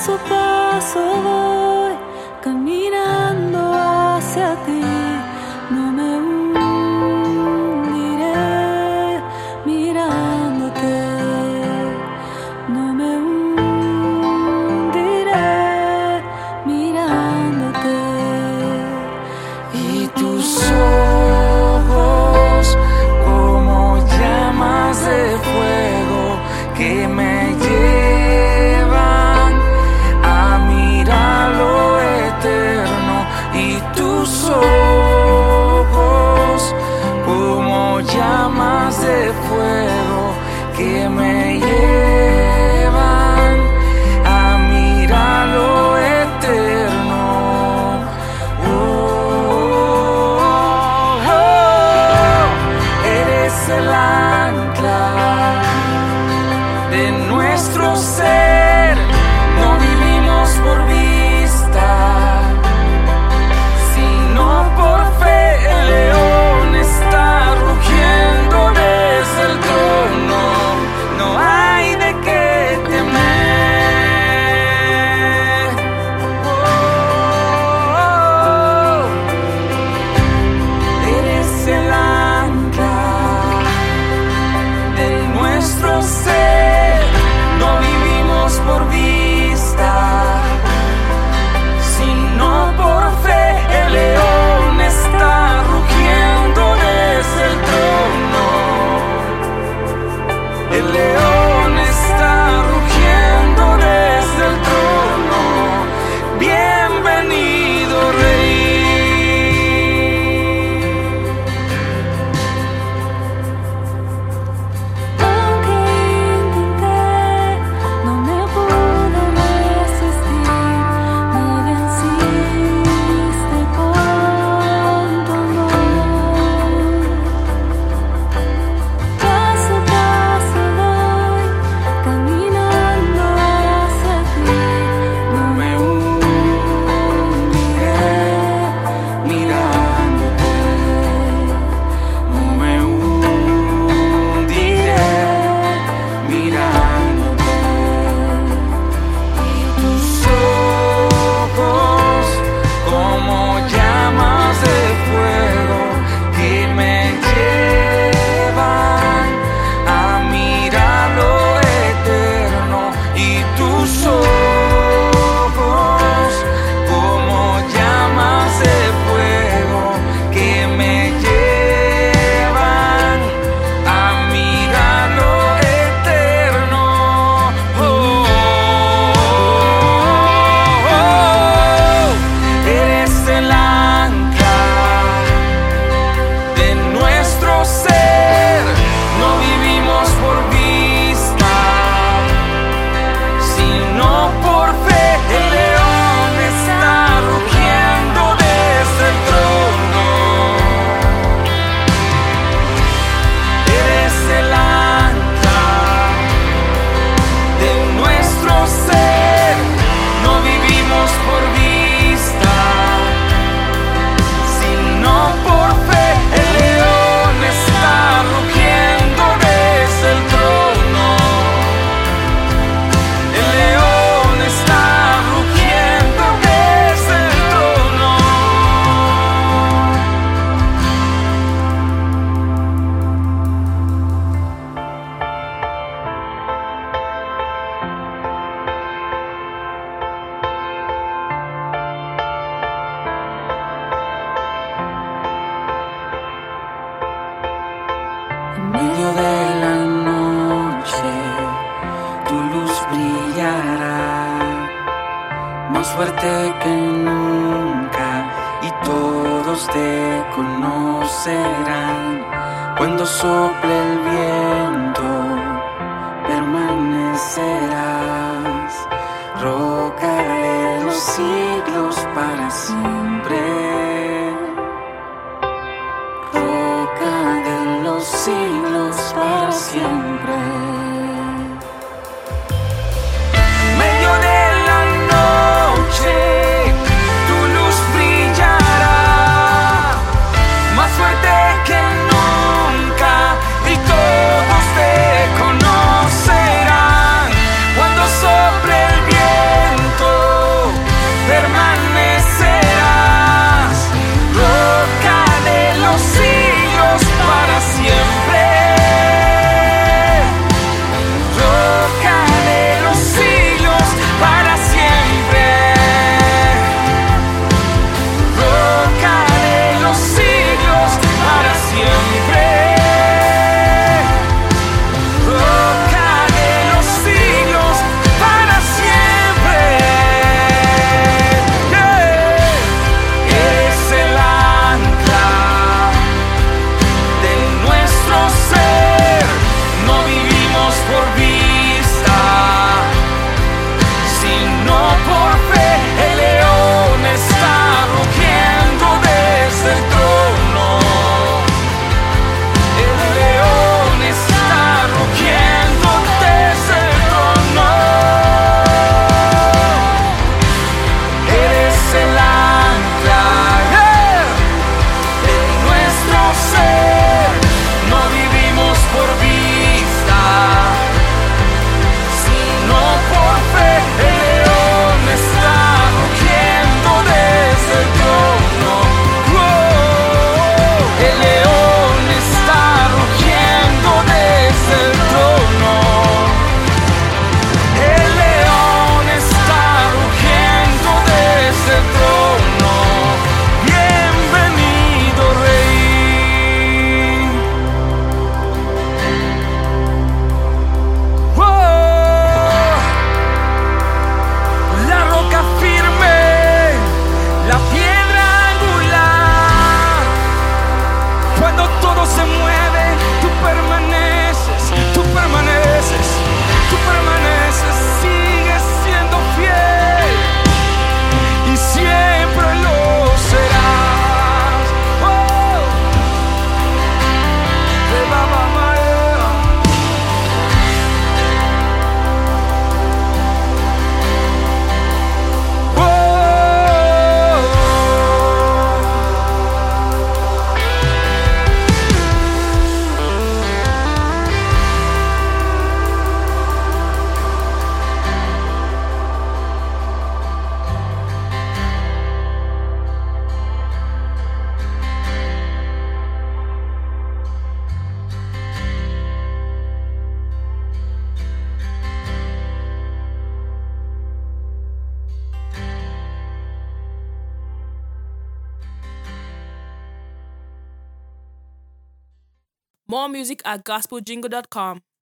Paso a paso voy caminando hacia ti. No me hundiré mirándote. No me hundiré mirándote. Y tus ojos como llamas de fuego que me llevan a mirar lo eterno. Y tus ojos como llamas de fuego que me llevan a mirar lo eterno. Eres el ancla de nuestro ser. No vivimos por vista, sino por fe. El león está rugiendo desde el trono. No hay de qué temer. Eres el ancla de nuestro ser. No vivimos por vista, sino por fe. El león está rugiendo desde el trono. El león está rugiendo desde el trono. Bienvenido, Rey. Aunque intenté, no me pude resistir. Me venciste con tu amor. Paso a paso voy caminando hacia ti. No Me hundiré mirándote. No me hundiré mirándote. Y tus ojos como llamas de fuego que me llevan a mirar lo eterno. Y tus ojos como llamas de fuego que me llevan a mirar lo eterno. Eres el ancla de nuestro ser. No vivimos por vista, sino por fe. El león está rugiendo desde el trono. Eres el ancla de nuestro ser. No vivimos por vista, sino por fe. El león está rugiendo desde el trono. El león está rugiendo desde el trono. En medio de la noche, tu luz brillará más fuerte que nunca, y todos te conocerán. Cuando sople el viento, permanecerás, roca de los siglos para siempre. Roca de los siglos para siempre. En medio de la noche, tu luz brillará más fuerte que nunca, y More music at gospeljingle.com.